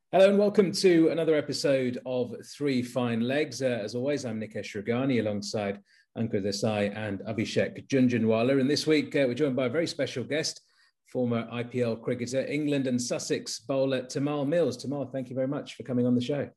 Hello and welcome to another episode of Three Fine Legs. As always, I'm Nikesh Ragani alongside Ankur Desai and Abhishek Junjunwala. And this week, we're joined by a very special guest, former IPL cricketer, England and Sussex bowler Tymal Mills. Tymal, thank you very much for coming on the show.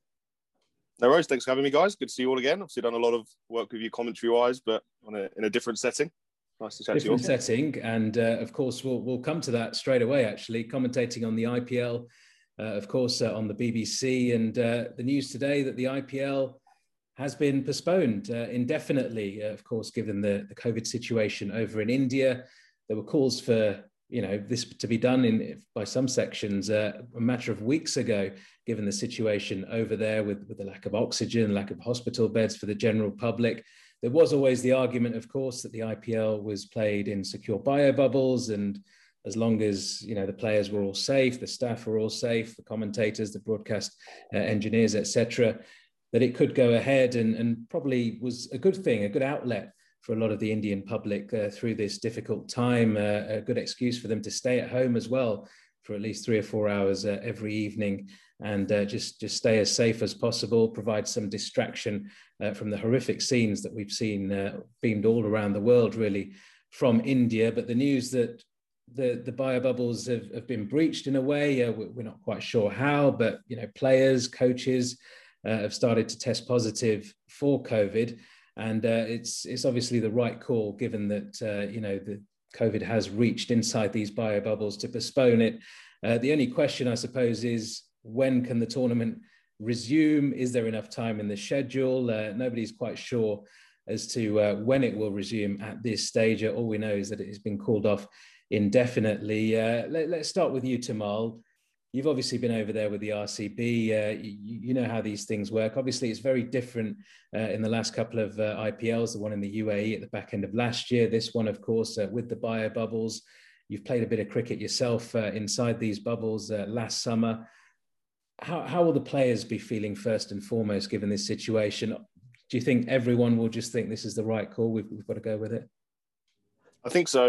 No worries. Thanks for having me, guys. Good to see you all again. Obviously done a lot of work with you commentary-wise, but in a different setting. Nice to chat to you all. Different setting. And of course, we'll come to that straight away, actually, commentating on the IPL. Of course, on the BBC, and the news today that the IPL has been postponed indefinitely, of course, given the COVID situation over in India. There were calls for, this to be done by some sections a matter of weeks ago, given the situation over there with the lack of oxygen, lack of hospital beds for the general public. There was always the argument, of course, that the IPL was played in secure bio bubbles, and as long as the players were all safe, the staff were all safe, the commentators, the broadcast engineers, etc., that it could go ahead and probably was a good thing, a good outlet for a lot of the Indian public through this difficult time, a good excuse for them to stay at home as well for at least 3 or 4 hours every evening and just stay as safe as possible, provide some distraction from the horrific scenes that we've seen beamed all around the world, really, from India. But the news that the bio bubbles have been breached in a way. We're not quite sure how, but players, coaches have started to test positive for COVID, and it's obviously the right call, given that the COVID has reached inside these bio bubbles, to postpone it. The only question, I suppose, is when can the tournament resume? Is there enough time in the schedule? Nobody's quite sure as to when it will resume at this stage. All we know is that it has been called off indefinitely. Let's start with you, Tymal. You've obviously been over there with the RCB. You know how these things work. Obviously, it's very different in the last couple of IPLs, the one in the UAE at the back end of last year. This one, of course, with the bio bubbles. You've played a bit of cricket yourself inside these bubbles last summer. How will the players be feeling first and foremost, given this situation? Do you think everyone will just think this is the right call? We've got to go with it? I think so.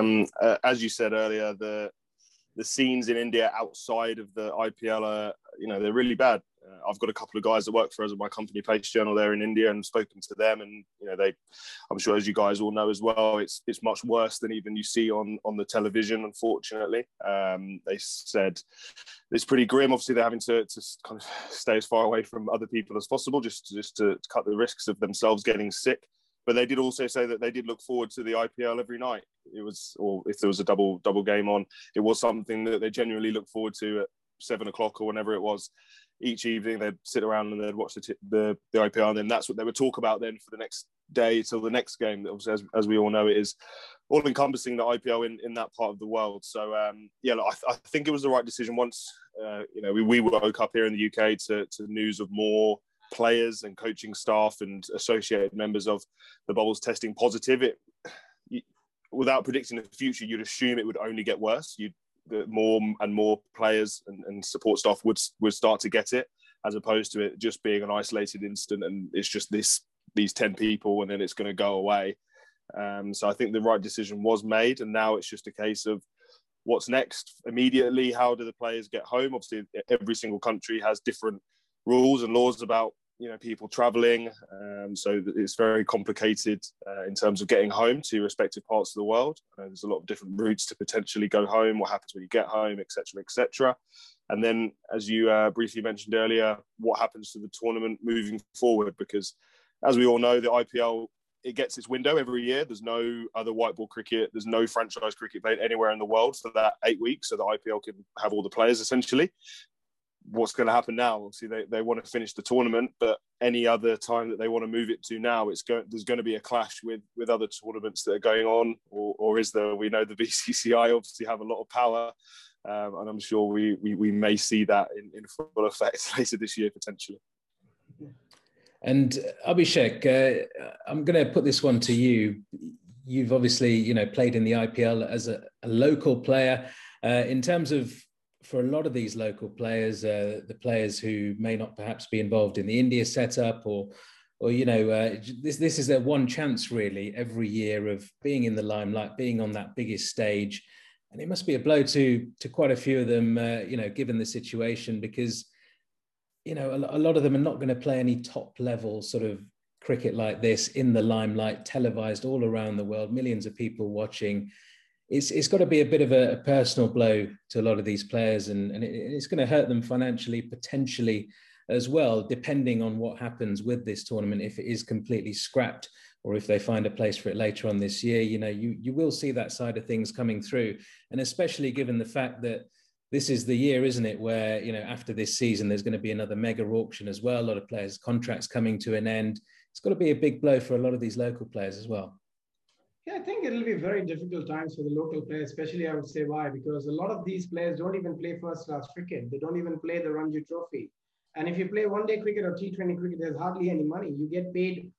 As you said earlier, the scenes in India outside of the IPL are, they're really bad. I've got a couple of guys that work for us at my company, Pace Journal, there in India, and spoken to them. And I'm sure, as you guys all know as well, it's much worse than even you see on the television. Unfortunately, they said it's pretty grim. Obviously, they're having to kind of stay as far away from other people as possible, just to cut the risks of themselves getting sick. But they did also say that they did look forward to the IPL every night. Or if there was a double game on, it was something that they genuinely looked forward to at 7 o'clock or whenever it was. Each evening they'd sit around and they'd watch the IPL, and then that's what they would talk about then for the next day till the next game. Obviously, as we all know, it is all encompassing, the IPL in that part of the world. So I think it was the right decision. Once we woke up here in the UK to news of more players and coaching staff and associated members of the bubbles testing positive, without predicting the future, you'd assume it would only get worse. More and more players and support staff would start to get it, as opposed to it just being an isolated incident and it's just these 10 people and then it's going to go away. So I think the right decision was made, and now it's just a case of what's next. Immediately, how do the players get home? Obviously, every single country has different rules and laws about people traveling, so it's very complicated in terms of getting home to respective parts of the world. There's a lot of different routes to potentially go home, what happens when you get home, etc. And then, as you briefly mentioned earlier, what happens to the tournament moving forward, because as we all know, the IPL, it gets its window every year. There's no other white ball cricket, there's no franchise cricket played anywhere in the world for that 8 weeks, so the IPL can have all the players essentially. What's going to happen now? Obviously, they want to finish the tournament, but any other time that they want to move it to now, there's going to be a clash with other tournaments that are going on, or is there? We know the BCCI obviously have a lot of power, and I'm sure we may see that in full effect later this year potentially. And Abhishek, I'm going to put this one to you. You've obviously played in the IPL as a local player. In terms of, for a lot of these local players, the players who may not perhaps be involved in the India setup, or this is their one chance really every year of being in the limelight, being on that biggest stage, and it must be a blow to quite a few of them, given the situation, because you know, a lot of them are not going to play any top level sort of cricket like this in the limelight, televised all around the world, millions of people watching. It's got to be a bit of a personal blow to a lot of these players, and it's going to hurt them financially, potentially as well, depending on what happens with this tournament. If it is completely scrapped, or if they find a place for it later on this year, you know, you will see that side of things coming through. And especially given the fact that this is the year, isn't it, where, you know, after this season, there's going to be another mega auction as well. A lot of players' contracts coming to an end. It's got to be a big blow for a lot of these local players as well. Yeah, I think it'll be very difficult times for the local players, especially I would say why, because a lot of these players don't even play first-class cricket. They don't even play the Ranji Trophy. And if you play one-day cricket or T20 cricket, there's hardly any money. You get paid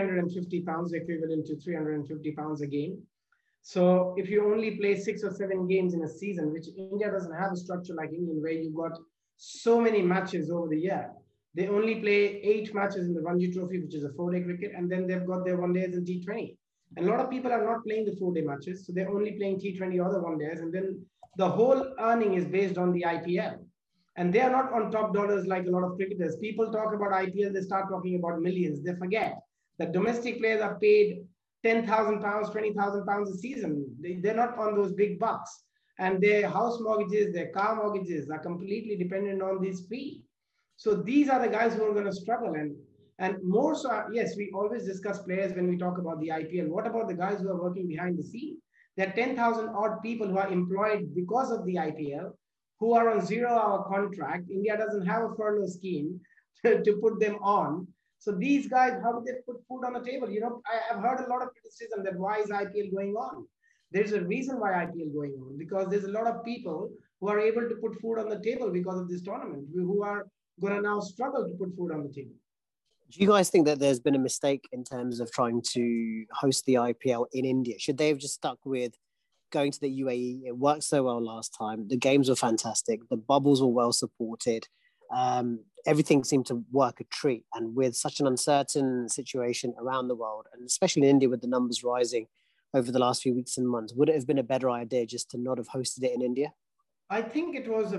£350, equivalent to £350 a game. So if you only play 6 or 7 games in a season, which India doesn't have a structure like England, where you've got so many matches over the year. They only play 8 matches in the Ranji Trophy, which is a 4-day cricket, and then they've got their one-days in T20. And a lot of people are not playing the 4-day matches, so they're only playing T20 or the one-days, and then the whole earning is based on the IPL. And they are not on top dollars like a lot of cricketers. People talk about IPL, they start talking about millions. They forget that domestic players are paid £10,000, £20,000 a season. They're not on those big bucks. And their house mortgages, their car mortgages are completely dependent on this fee. So these are the guys who are going to struggle. And more so, yes, we always discuss players when we talk about the IPL. What about the guys who are working behind the scene? There are 10,000 odd people who are employed because of the IPL, who are on 0-hour contract. India doesn't have a furlough scheme to put them on. So these guys, how do they put food on the table? You know, I've heard a lot of criticism that why is IPL going on? There's a reason why IPL is going on, because there's a lot of people who are able to put food on the table because of this tournament, who are going to now struggle to put food on the table. Do you guys think that there's been a mistake in terms of trying to host the IPL in India? Should they have just stuck with going to the UAE? It worked so well last time. The games were fantastic. The bubbles were well supported. Everything seemed to work a treat. And with such an uncertain situation around the world, and especially in India with the numbers rising over the last few weeks and months, would it have been a better idea just to not have hosted it in India? I think it was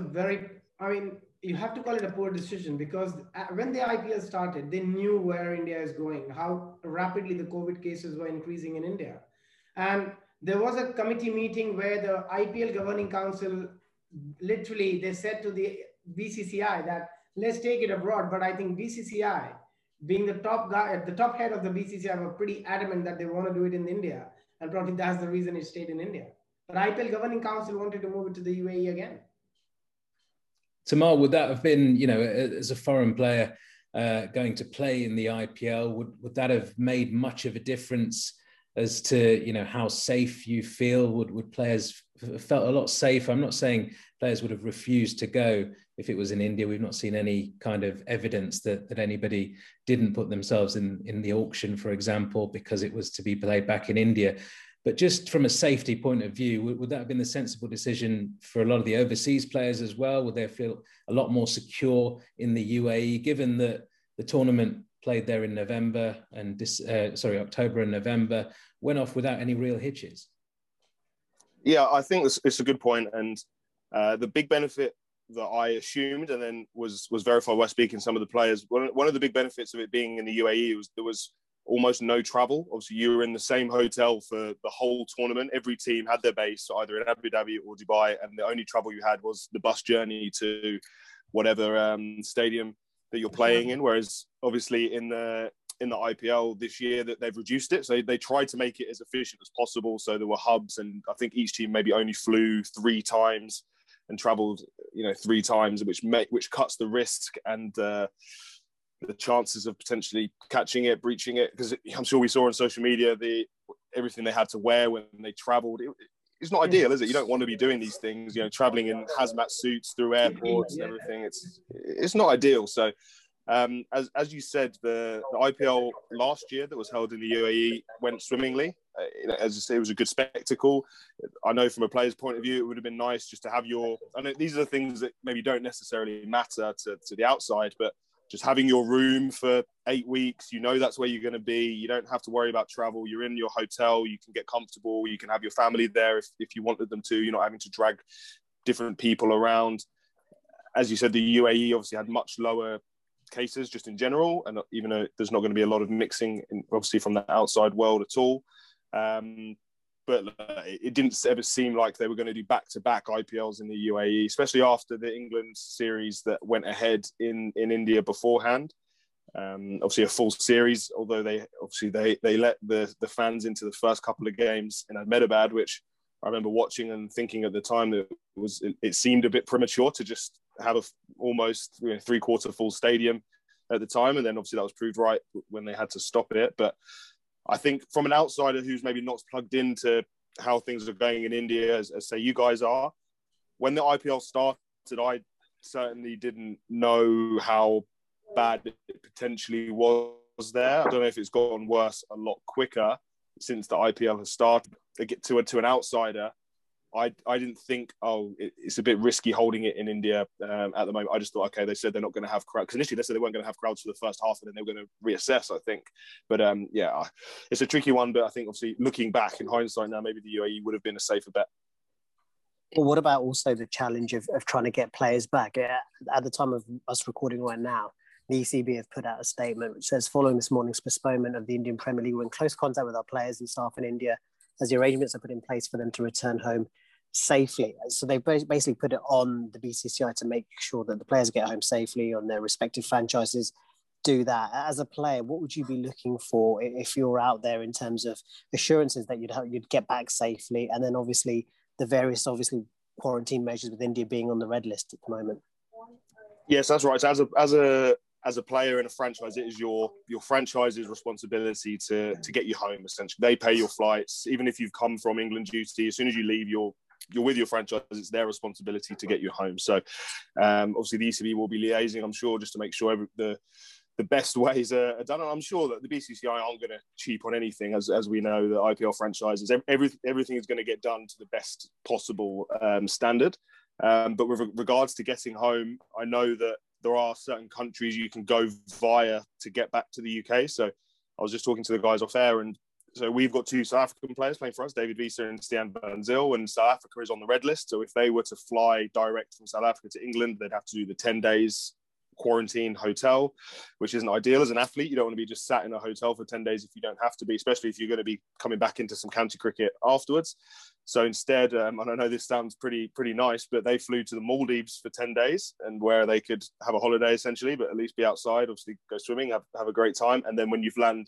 you have to call it a poor decision, because when the IPL started, they knew where India is going, how rapidly the COVID cases were increasing in India. And there was a committee meeting where the IPL Governing Council, literally, they said to the BCCI that let's take it abroad. But I think BCCI, being the top guy, the top head of the BCCI, were pretty adamant that they want to do it in India. And probably that's the reason it stayed in India. But IPL Governing Council wanted to move it to the UAE again. Tamal, would that have been, you know, as a foreign player going to play in the IPL, would that have made much of a difference as to, you know, how safe you feel? Would players felt a lot safer? I'm not saying players would have refused to go if it was in India. We've not seen any kind of evidence that anybody didn't put themselves in the auction, for example, because it was to be played back in India. But just from a safety point of view, would that have been the sensible decision for a lot of the overseas players as well? Would they feel a lot more secure in the UAE, given that the tournament played there in November and October and November, went off without any real hitches? Yeah, I think it's a good point. And the big benefit that I assumed and then was verified by speaking to some of the players, one of the big benefits of it being in the UAE was there was almost no travel. Obviously, you were in the same hotel for the whole tournament. Every team had their base either in Abu Dhabi or Dubai, and the only trouble you had was the bus journey to whatever stadium that you're playing in. Whereas, obviously, in the IPL this year, that they've reduced it, so they tried to make it as efficient as possible. So there were hubs, and I think each team maybe only flew 3 times and travelled, 3 times, which cuts the risk and the chances of potentially catching it, breaching it, because I'm sure we saw on social media everything they had to wear when they travelled. It's not ideal, is it? You don't want to be doing these things, travelling in hazmat suits through airports and everything. It's not ideal. So, as you said, the IPL last year that was held in the UAE went swimmingly. As I say, it was a good spectacle. I know from a player's point of view, it would have been nice just to have I know these are the things that maybe don't necessarily matter to the outside, but just having your room for 8 weeks, that's where you're going to be. You don't have to worry about travel. You're in your hotel. You can get comfortable. You can have your family there if you wanted them to. You're not having to drag different people around. As you said, the UAE obviously had much lower cases just in general, and even though there's not going to be a lot of mixing, obviously, from the outside world at all. But it didn't ever seem like they were going to do back-to-back IPLs in the UAE, especially after the England series that went ahead in India beforehand. Obviously a full series, although they let the fans into the first couple of games in Ahmedabad, which I remember watching and thinking at the time that it seemed a bit premature to just have a almost 3/4 full stadium at the time, and then obviously that was proved right when they had to stop it. But I think from an outsider who's maybe not plugged into how things are going in India, as say you guys are, when the IPL started, I certainly didn't know how bad it potentially was there. I don't know if it's gotten worse a lot quicker since the IPL has started. To get to an outsider, I didn't think, it's a bit risky holding it in India at the moment. I just thought, okay, they said they're not going to have crowds. Because initially they said they weren't going to have crowds for the first half, and then they were going to reassess, I think. But yeah, it's a tricky one. But I think obviously looking back in hindsight now, maybe the UAE would have been a safer bet. Well, what about also the challenge of trying to get players back? At the time of us recording right now, the ECB have put out a statement which says, following this morning's postponement of the Indian Premier League, we're in close contact with our players and staff in India as the arrangements are put in place for them to return home safely. So they basically put it on the BCCI to make sure that the players get home safely, on their respective franchises do that. As a player, what would you be looking for if you're out there in terms of assurances that you'd get back safely, and then obviously the various quarantine measures with India being on the red list at the moment? Yes, that's right. So as a player in a franchise, it is your franchise's responsibility to get you home, essentially. They pay your flights. Even if you've come from England duty, as soon as you leave, you're with your franchise. It's their responsibility to get you home. So obviously the ECB will be liaising, I'm sure, just to make sure the best ways are done. And I'm sure that the BCCI aren't going to cheap on anything, as we know, the IPL franchises. Everything is going to get done to the best possible standard. But with regards to getting home, I know that there are certain countries you can go via to get back to the UK. So I was just talking to the guys off air, and so we've got 2 South African players playing for us, David Wiese and Stian Banzil, and South Africa is on the red list. So if they were to fly direct from South Africa to England, they'd have to do the 10 days quarantine hotel, which isn't ideal as an athlete. You don't want to be just sat in a hotel for 10 days if you don't have to be, especially if you're going to be coming back into some county cricket afterwards. So instead, and I know this sounds pretty nice, but they flew to the Maldives for 10 days, and where they could have a holiday essentially, but at least be outside, obviously go swimming, have a great time. And then when you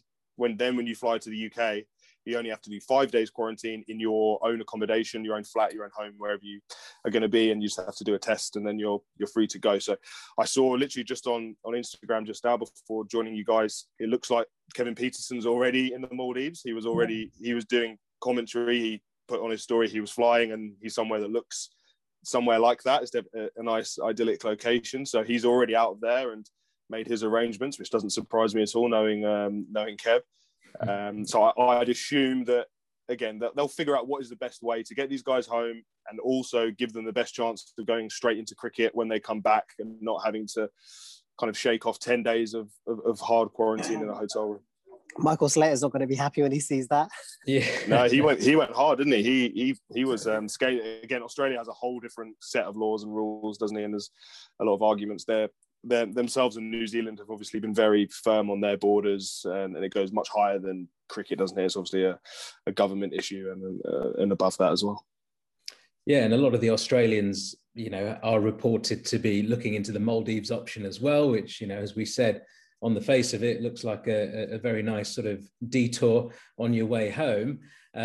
fly to the UK, you only have to do 5 days quarantine in your own accommodation, your own flat, your own home, wherever you are going to be, and you just have to do a test, and then you're free to go. So I saw literally just on Instagram just now before joining you guys, it looks like Kevin Peterson's already in the Maldives. He was doing commentary. He put on his story he was flying, and he's somewhere that looks somewhere like that. It's a nice idyllic location. So he's already out of there and made his arrangements, which doesn't surprise me at all, knowing Kev. So I'd assume that, again, that they'll figure out what is the best way to get these guys home, and also give them the best chance of going straight into cricket when they come back, and not having to kind of shake off 10 days of hard quarantine in a hotel room. Michael Slater's not going to be happy when he sees that. Yeah. No, he went hard, didn't he? He was skating. Again, Australia has a whole different set of laws and rules, doesn't he? And there's a lot of arguments there. Themselves and New Zealand have obviously been very firm on their borders, and it goes much higher than cricket, doesn't it? It's obviously a government issue, and above that as well. Yeah, and a lot of the Australians, are reported to be looking into the Maldives option as well, which, as we said, on the face of it, looks like a very nice sort of detour on your way home.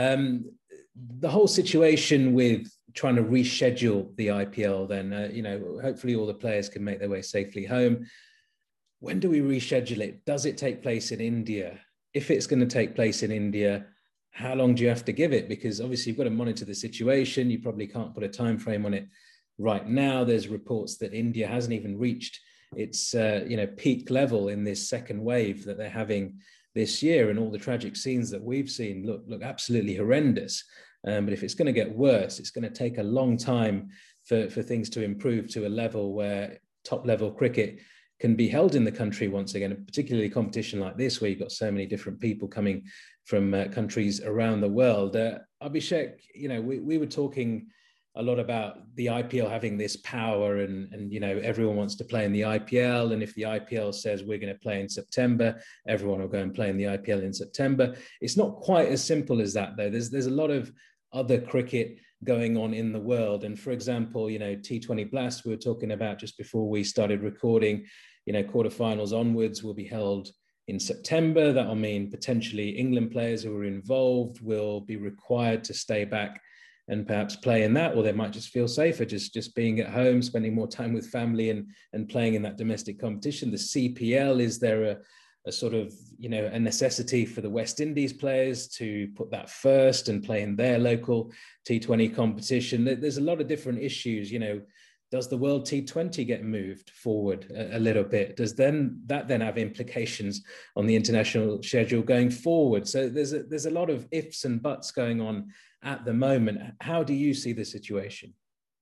The whole situation with trying to reschedule the IPL, then, hopefully all the players can make their way safely home. When do we reschedule it? Does it take place in India? If it's going to take place in India, how long do you have to give it? Because obviously you've got to monitor the situation. You probably can't put a time frame on it right now. There's reports that India hasn't even reached its peak level in this second wave that they're having this year, and all the tragic scenes that we've seen look absolutely horrendous. But if it's going to get worse, it's going to take a long time for things to improve to a level where top level cricket can be held in the country once again, and particularly competition like this, where you've got so many different people coming from countries around the world. Abhishek, we were talking a lot about the IPL having this power, and you know, everyone wants to play in the IPL, and if the IPL says we're going to play in September, everyone will go and play in the IPL in September. It's not quite as simple as that, though. There's a lot of other cricket going on in the world, and for example, you know, T20 Blast we were talking about just before we started recording, you know, quarterfinals onwards will be held in September. That'll mean potentially England players who are involved will be required to stay back and perhaps play in that, or they might just feel safer just being at home, spending more time with family and playing in that domestic competition. The CPL, is there a sort of, you know, a necessity for the West Indies players to put that first and play in their local T20 competition? There's a lot of different issues. You know, does the World T20 get moved forward a little bit? Does that have implications on the international schedule going forward? So there's a lot of ifs and buts going on at the moment. How do you see the situation?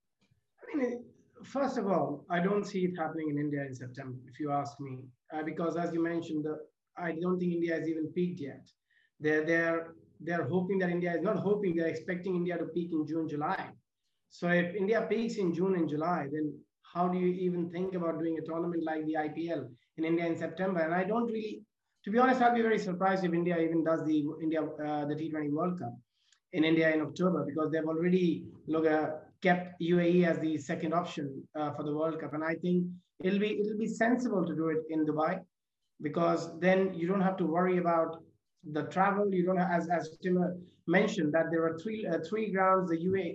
I mean, first of all, I don't see it happening in India in September, if you ask me, because as you mentioned, I don't think India has even peaked yet. They're hoping that India is not hoping, they're expecting India to peak in June, July. So if India peaks in June and July, then how do you even think about doing a tournament like the IPL in India in September? And I don't really, to be honest, I'd be very surprised if India even does the T20 World Cup in India in October, because they've already kept UAE as the second option for the World Cup. And I think it'll be sensible to do it in Dubai, because then you don't have to worry about the travel. You don't have, as Tim mentioned, that there are three grounds,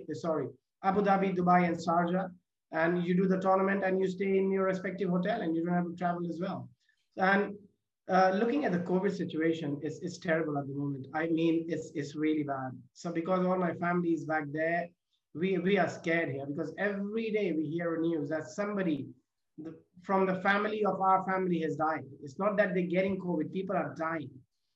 Abu Dhabi, Dubai, and Sharjah, and you do the tournament and you stay in your respective hotel and you don't have to travel as well. And looking at the COVID situation, it's terrible at the moment. I mean, it's really bad. So because all my family is back there, we are scared here, because every day we hear news that somebody from the family of our family has died. It's not that they're getting COVID, people are dying.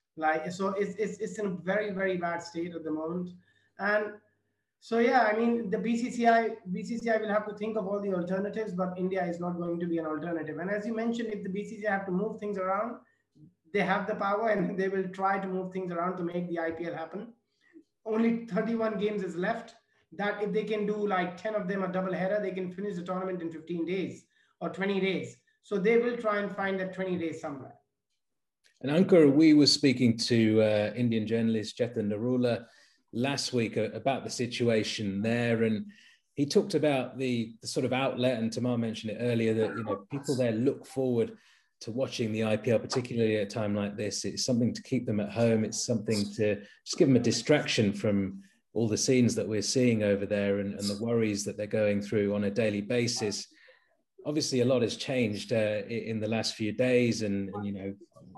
So it's in a very, very bad state at the moment. And so, yeah, I mean, the BCCI will have to think of all the alternatives, but India is not going to be an alternative. And as you mentioned, if the BCCI have to move things around, they have the power and they will try to move things around to make the IPL happen. Only 31 games is left. That if they can do like 10 of them a double header, they can finish the tournament in 15 days or 20 days. So they will try and find that 20 days somewhere. And Ankur, we were speaking to Indian journalist Chetan Narula last week about the situation there, and he talked about the sort of outlet, and Tamar mentioned it earlier, that, you know, people there look forward to watching the IPL, particularly at a time like this. It's something to keep them at home. It's something to just give them a distraction from all the scenes that we're seeing over there and the worries that they're going through on a daily basis. Obviously, a lot has changed in the last few days, and you know,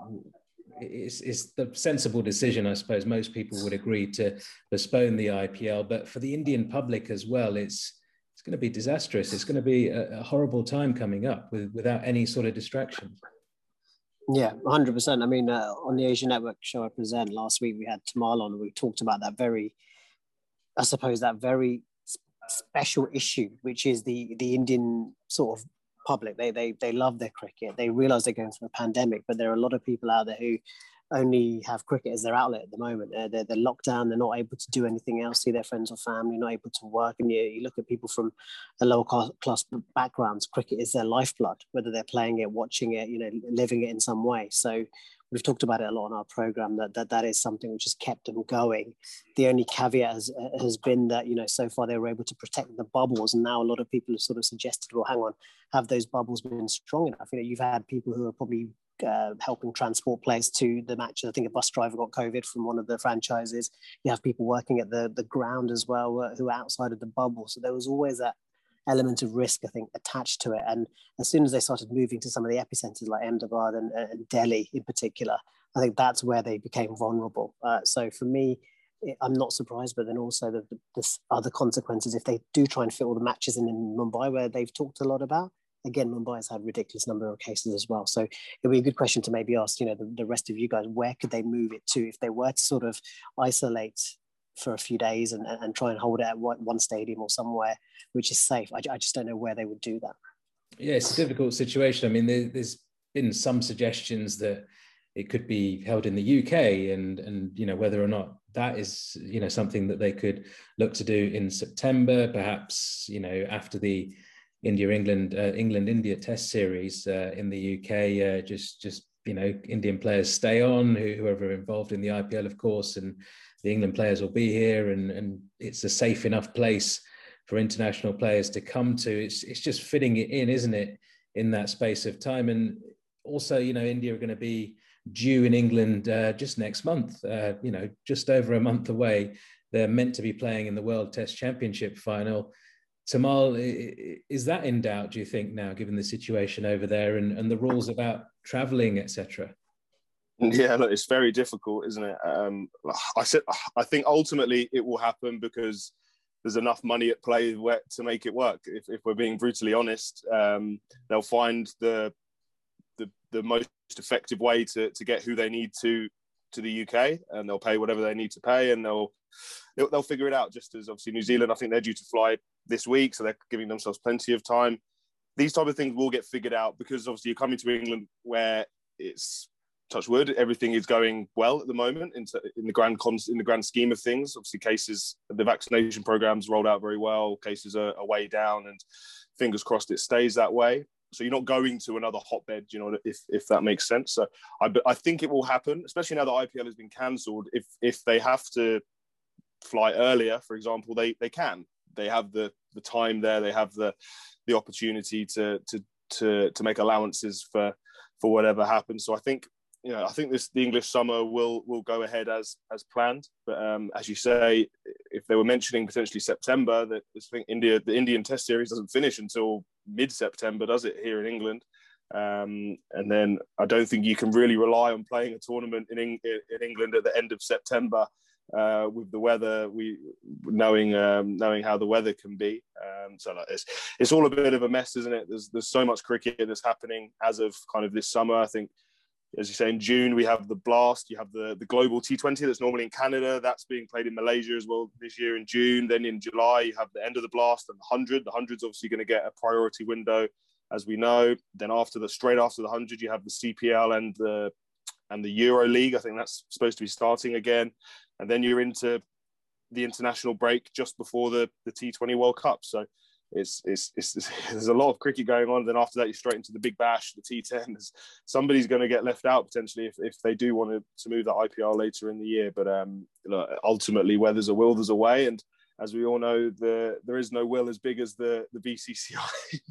it's the sensible decision, I suppose. Most people would agree to postpone the IPL, but for the Indian public as well, it's going to be disastrous. It's going to be a horrible time coming up without any sort of distractions. Yeah, 100%. I mean, on the Asian Network show I present last week, we had Tamal on, and we talked about that very special issue, which is the Indian sort of public. They love their cricket. They realize they're going through a pandemic, but there are a lot of people out there who only have cricket as their outlet at the moment. They're locked down. They're not able to do anything else, see their friends or family, not able to work. And you look at people from a lower class backgrounds, cricket is their lifeblood, whether they're playing it, watching it, you know, living it in some way. So we've talked about it a lot on our program, that is something which has kept them going. The only caveat has been that, you know, so far they were able to protect the bubbles. And now a lot of people have sort of suggested, well, hang on, have those bubbles been strong enough? You know, you've had people who are probably helping transport players to the matches. I think a bus driver got COVID from one of the franchises. You have people working at the ground as well who are outside of the bubble. So there was always that element of risk, I think, attached to it. And as soon as they started moving to some of the epicenters like Ahmedabad and Delhi in particular, I think that's where they became vulnerable. So for me, I'm not surprised, but then also the other consequences, if they do try and fit all the matches in Mumbai, where they've talked a lot about. Again, Mumbai has had a ridiculous number of cases as well. So it'd be a good question to maybe ask, you know, the rest of you guys, where could they move it to if they were to sort of isolate for a few days and try and hold it at one stadium or somewhere which is safe? I just don't know where they would do that. Yeah, it's a difficult situation. I mean, there's been some suggestions that it could be held in the UK, and you know, whether or not that is, you know, something that they could look to do in September, perhaps, you know, after the England-India Test series in the UK. Just you know, Indian players stay on, whoever are involved in the IPL, of course, and the England players will be here, and it's a safe enough place for international players to come to. It's just fitting it in, isn't it, in that space of time. And also, you know, India are going to be due in England just next month, you know, just over a month away. They're meant to be playing in the World Test Championship final. Tamal, is that in doubt, do you think, now, given the situation over there and the rules about traveling, etc.? Yeah, look, it's very difficult, isn't it? I think ultimately it will happen because there's enough money at play to make it work. If we're being brutally honest, they'll find the most effective way to get who they need to the UK, and they'll pay whatever they need to pay, and they'll figure it out. Just as obviously New Zealand, I think they're due to fly this week, so they're giving themselves plenty of time. These type of things will get figured out, because obviously you're coming to England where it's, touch wood, everything is going well at the moment in the grand scheme of things. Obviously, the vaccination programs rolled out very well. Cases are way down, and fingers crossed it stays that way. So you're not going to another hotbed, you know, if that makes sense. So I think it will happen, especially now that IPL has been cancelled. If they have to fly earlier, for example, they can. They have the time there. They have the opportunity to make allowances for whatever happens. So I think, you know, the English summer will go ahead as planned. But as you say, if they were mentioning potentially September, that I think the Indian Test series doesn't finish until mid-September, does it, here in England? And then I don't think you can really rely on playing a tournament in England at the end of September with the weather. Knowing how the weather can be. So like, it's all a bit of a mess, isn't it? There's so much cricket that's happening as of kind of this summer. I think, as you say, in June, we have the Blast. You have the Global T20 that's normally in Canada. That's being played in Malaysia as well this year in June. Then in July, you have the end of the Blast and the 100. The 100's obviously going to get a priority window, as we know. Then straight after the 100, you have the CPL and the Euro League. I think that's supposed to be starting again. And then you're into the international break just before the T20 World Cup. So it's there's a lot of cricket going on. Then after that, you're straight into the Big Bash, the T10. Somebody's going to get left out potentially if they do want to move that IPL later in the year. But look, ultimately, where there's a will, there's a way. And as we all know, there is no will as big as the BCCI.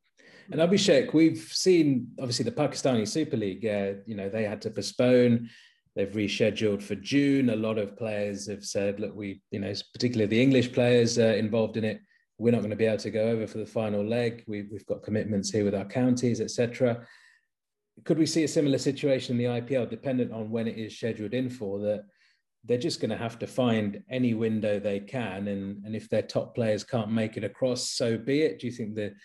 And Abhishek, we've seen obviously the Pakistani Super League. You know, they had to postpone. They've rescheduled for June. A lot of players have said, look, you know, particularly the English players involved in it, we're not going to be able to go over for the final leg. We've got commitments here with our counties, etc. Could we see a similar situation in the IPL, dependent on when it is scheduled in for, that they're just going to have to find any window they can, and if their top players can't make it across, so be it? Do you think the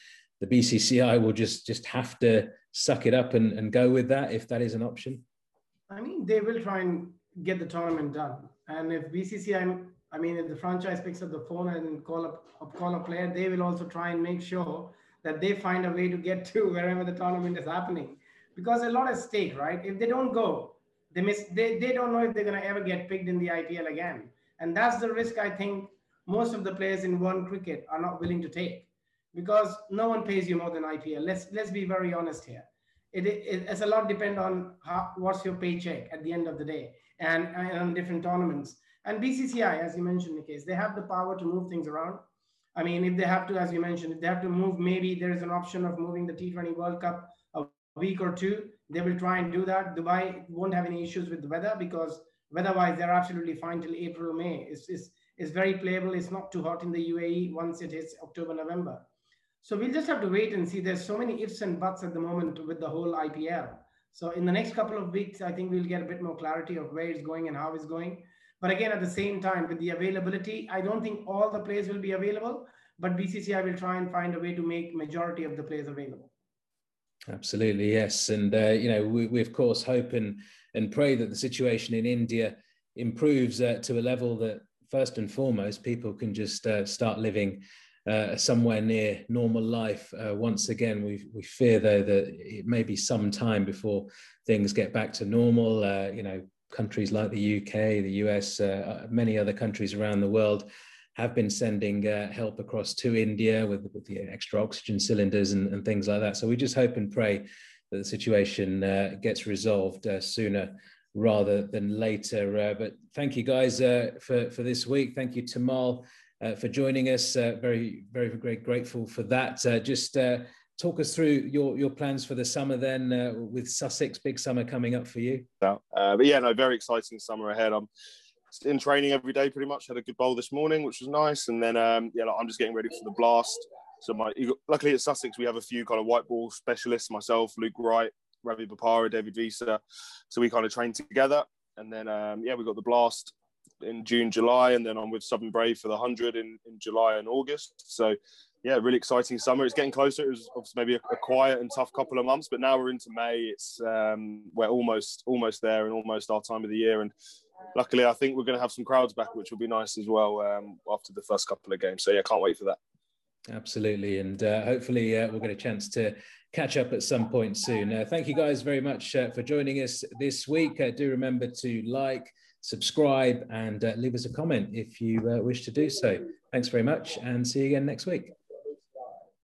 BCCI will just have to suck it up and go with that, if that is an option? I mean, they will try and get the tournament done. And if BCCI, if the franchise picks up the phone and call a player, they will also try and make sure that they find a way to get to wherever the tournament is happening. Because a lot at stake, right? If they don't go, they don't know if they're going to ever get picked in the IPL again. And that's the risk I think most of the players in one cricket are not willing to take. Because no one pays you more than IPL. Let's be very honest here. It's a lot depend on what's your paycheck at the end of the day, and on different tournaments. And BCCI, as you mentioned, Nikesh, they have the power to move things around. I mean, if they have to, as you mentioned, if they have to move, maybe there is an option of moving the T20 World Cup a week or two. They will try and do that. Dubai won't have any issues with the weather, because weather-wise, they're absolutely fine till April, May. It's very playable. It's not too hot in the UAE once it hits October, November. So we'll just have to wait and see. There's so many ifs and buts at the moment with the whole IPL. So in the next couple of weeks, I think we'll get a bit more clarity of where it's going and how it's going. But again, at the same time, with the availability, I don't think all the players will be available, but BCCI will try and find a way to make majority of the players available. Absolutely, yes. And, you know, we of course hope and pray that the situation in India improves to a level that, first and foremost, people can just start living somewhere near normal life once again. We fear, though, that it may be some time before things get back to normal. Countries like the UK, the US, many other countries around the world have been sending help across to India with the extra oxygen cylinders and things like that. So we just hope and pray that the situation gets resolved sooner rather than later. But thank you guys for this week. Thank you, Tamal, for joining us. Very, very, very grateful for that. Just talk us through your plans for the summer then, with Sussex, big summer coming up for you. But yeah, no, very exciting summer ahead. I'm in training every day pretty much. Had a good bowl this morning, which was nice. And then, I'm just getting ready for the blast. So luckily at Sussex, we have a few kind of white ball specialists, myself, Luke Wright, Ravi Bopara, David Visa. So we kind of train together. And then, we got the blast in June, July, and then I'm with Southern Brave for the 100 in July and August. So yeah, really exciting summer. It's getting closer. It was obviously maybe a quiet and tough couple of months, but now we're into May. It's we're almost there and almost our time of the year. And luckily, I think we're going to have some crowds back, which will be nice as well after the first couple of games. So yeah, can't wait for that. Absolutely. And hopefully we'll get a chance to catch up at some point soon. Thank you guys very much for joining us this week. Do remember to like, subscribe, and leave us a comment if you wish to do so. Thanks very much, and see you again next week.